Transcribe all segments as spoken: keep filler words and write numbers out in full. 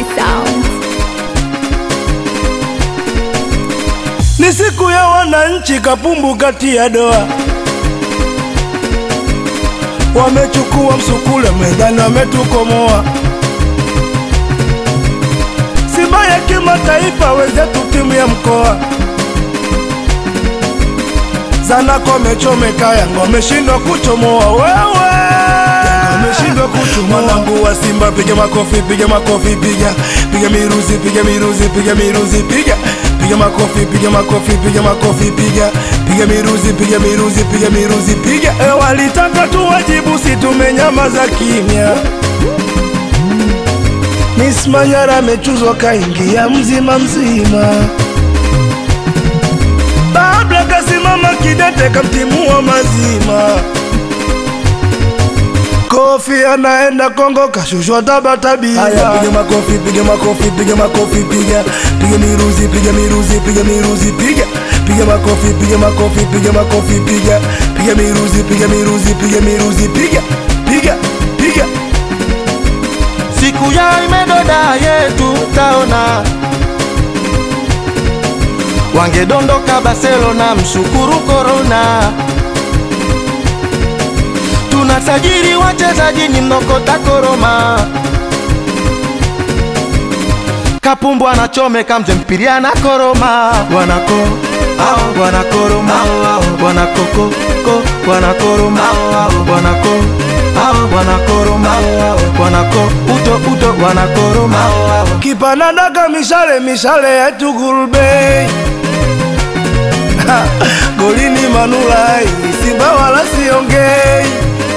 Sound. Ni siku ya wananchi, Kapumbu kati ya doa. Wamechukua msukule mezani, wametukomoa. Simba ya kimataifa, wenzetu timu ya mkoa. Zanaco wamechomeka, Yanga wameshindwa kuchomoa. Wewe wameshindwa kuchomoa. Mwanangu wa Simba, piga makofi, piga makofi, piga piga miruzi, piga miruzi, piga miruzi, piga piga makofi, piga makofi, piga makofi, piga piga miruzi, piga miruzi, piga miruzi, piga. E, walitaka tuwajibu, si tumenyamaza kimya. Miss Manyara amechuzwa, kaingia mzima mzima. Babla kasimama kidete, kamtimua mazima. Kofi anaenda Kongo, kashushwa Tabatabiba. Haya, piga makofi, piga makofi, piga makofi, piga piga miruzi, piga miruzi, piga miruzi, piga piga makofi, piga makofi, piga makofi, piga piga miruzi, piga miruzi, piga miruzi, piga piga piga. Siku ya imedoda yetu taona, wangedondoka Barcelona, mshukuru Corona. Tunasajili wachezaji ni mnokota koroma. Kapumbu anachomeka, mje mpiria na koroma. Wanako, ao, wanakoroma. Wanakoko, ko, wanakoroma. Wanako, ao, wanakoroma. Wanako, uto, uto, wanakoroma. Kipanadaga mishale, mishale yetu Gulbe. Golini Manulai, Simba wala siongei.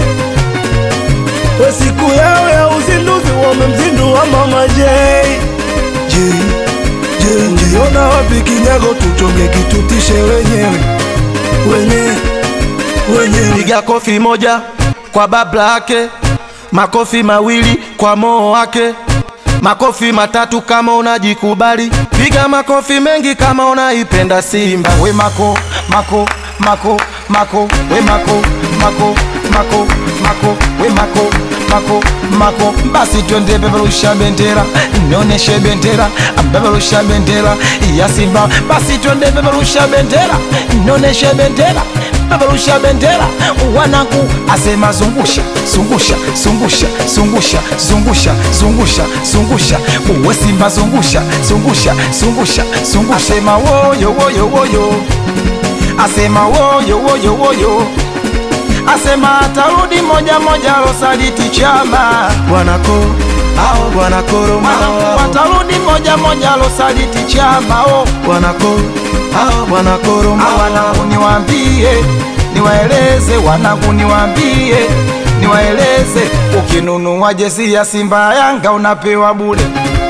We siku yao ya uzinduzi, wamemzindua Mama J J J J. Ona wapi kinyago, tuchonge kitutishe wenyewe wenyewe wenyewe. Piga kofi moja kwa babla yake, makofi mawili kwa moo wake, makofi matatu kama unajikubali, piga makofi mengi kama unaipenda Simba. We mako mako mako mako, we mako mako mako mako, we mako mako mako. Basi twende beberusha bendera, nioneshe bendera, beberusha bendera ya Simba. Basi twende beberusha bendera, nioneshe bendera, beberusha bendera. Wanangu asema zungusha zungusha zungusha zungusha zungusha zungusha zungusha, uwe Simba zungusha zungusha zungusha zungusha. Asema woyo woyo woyo, asema woyo woyo woyo, asema atarudi moja moja losaliti chama. Wanako, ao, wanakoroma. Watarudi moja moja losaliti chama. Oh, wanako, ao, wanakoroma. Wanangu niwaambie, niwaeleze, wanangu niwaambie, niwaeleze. Ukinunua jezi ya Simba Yanga unapewa bure.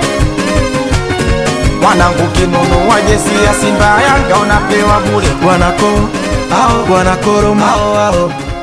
Wanangu ukinunua jezi ya Simba Yanga unapewa bure. Wanako, ao, wanakoroma.